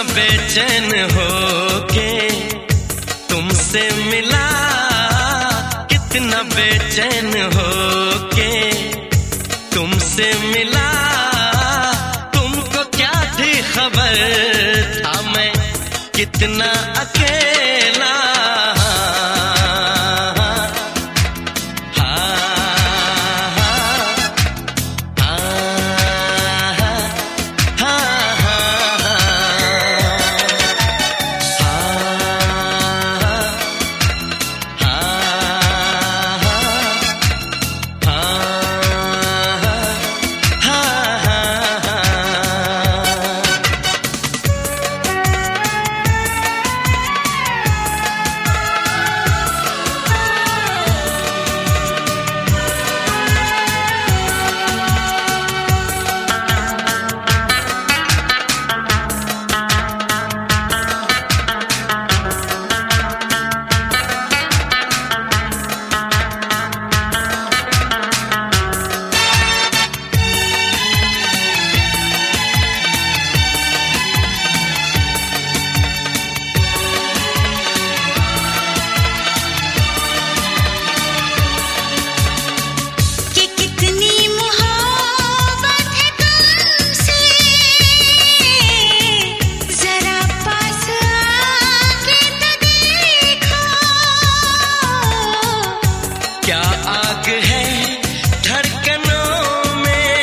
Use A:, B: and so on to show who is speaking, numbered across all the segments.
A: बेचैन होके तुमसे मिला, कितना बेचैन होके तुमसे मिला। तुमको क्या थी खबर था मैं कितना अकेला। क्या आग है धड़कनों में,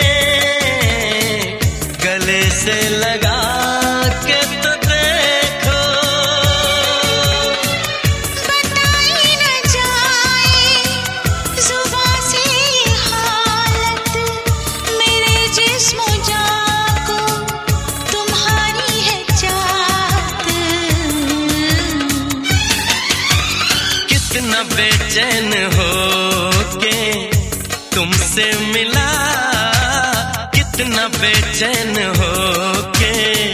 A: गले से लगा के तो देखो।
B: बताई न जाए जुबां से हालत, मेरे जिस्म जान को तुम्हारी है चाहत।
A: कितना बेचैन होके तुमसे मिला, कितना बेचैन होके।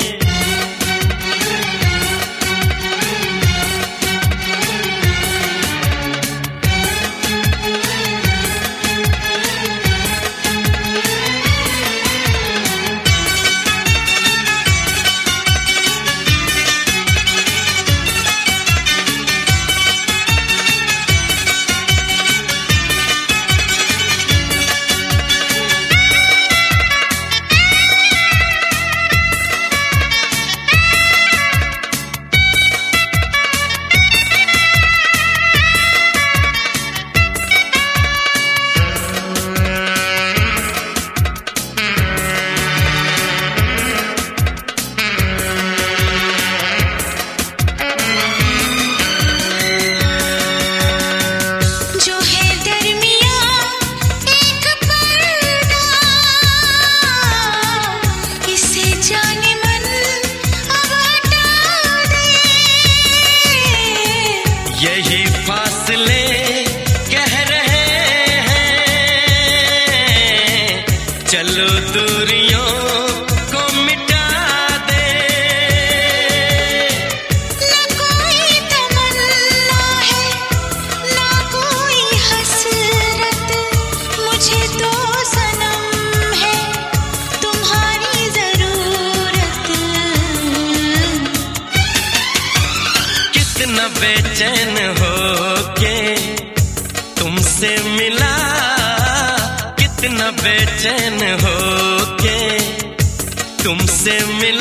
A: यही फासले कह रहे हैं, चलो दूरियों को मिटा दे।
B: न कोई तमन्ना है न कोई हसरत, मुझे तो सनम है तुम्हारी जरूरत।
A: कितना बेचैन होके तुमसे मिला, कितना बेचैन होके तुमसे मिला।